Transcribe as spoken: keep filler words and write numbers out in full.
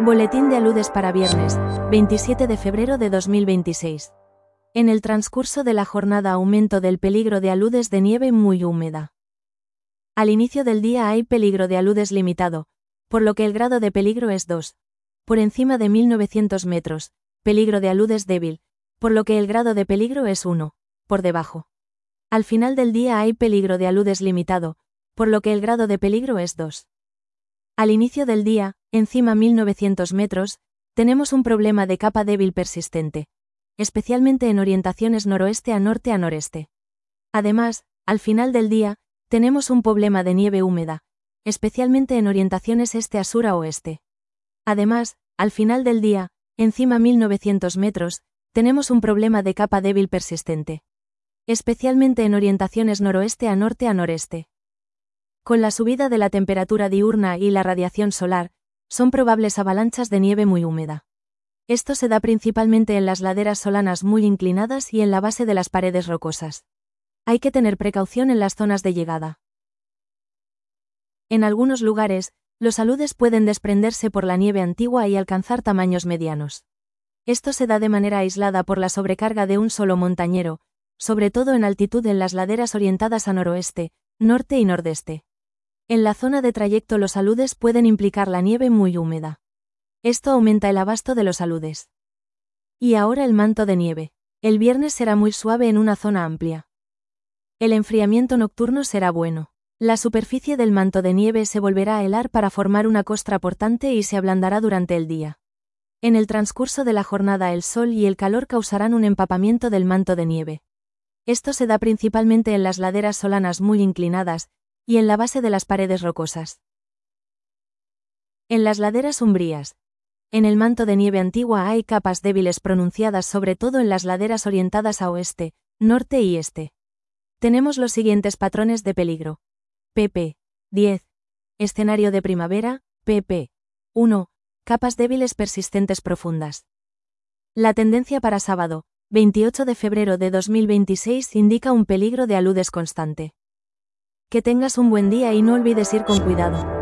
Boletín de aludes para viernes, veintisiete de febrero de dos mil veintiséis. En el transcurso de la jornada aumento del peligro de aludes de nieve muy húmeda. Al inicio del día hay peligro de aludes limitado, por lo que el grado de peligro es dos. Por encima de mil novecientos metros, peligro de aludes débil, por lo que el grado de peligro es uno. Por debajo. Al final del día hay peligro de aludes limitado, por lo que el grado de peligro es dos. Al inicio del día, encima mil novecientos metros, tenemos un problema de capa débil persistente, especialmente en orientaciones noroeste a norte a noreste. Además, al final del día, tenemos un problema de nieve húmeda, especialmente en orientaciones este a sur a oeste. Además, al final del día, encima mil novecientos metros, tenemos un problema de capa débil persistente, especialmente en orientaciones noroeste a norte a noreste. Con la subida de la temperatura diurna y la radiación solar, son probables avalanchas de nieve muy húmeda. Esto se da principalmente en las laderas solanas muy inclinadas y en la base de las paredes rocosas. Hay que tener precaución en las zonas de llegada. En algunos lugares, los aludes pueden desprenderse por la nieve antigua y alcanzar tamaños medianos. Esto se da de manera aislada por la sobrecarga de un solo montañero, sobre todo en altitud en las laderas orientadas a noroeste, norte y nordeste. En la zona de trayecto los aludes pueden implicar la nieve muy húmeda. Esto aumenta el abasto de los aludes. Y ahora el manto de nieve. El viernes será muy suave en una zona amplia. El enfriamiento nocturno será bueno. La superficie del manto de nieve se volverá a helar para formar una costra portante y se ablandará durante el día. En el transcurso de la jornada el sol y el calor causarán un empapamiento del manto de nieve. Esto se da principalmente en las laderas solanas muy inclinadas, y en la base de las paredes rocosas. En las laderas umbrías. En el manto de nieve antigua hay capas débiles pronunciadas sobre todo en las laderas orientadas a oeste, norte y este. Tenemos los siguientes patrones de peligro. pp. diez. Escenario de primavera, pp. uno. Capas débiles persistentes profundas. La tendencia para sábado, veintiocho de febrero de dos mil veintiséis indica un peligro de aludes constante. Que tengas un buen día y no olvides ir con cuidado.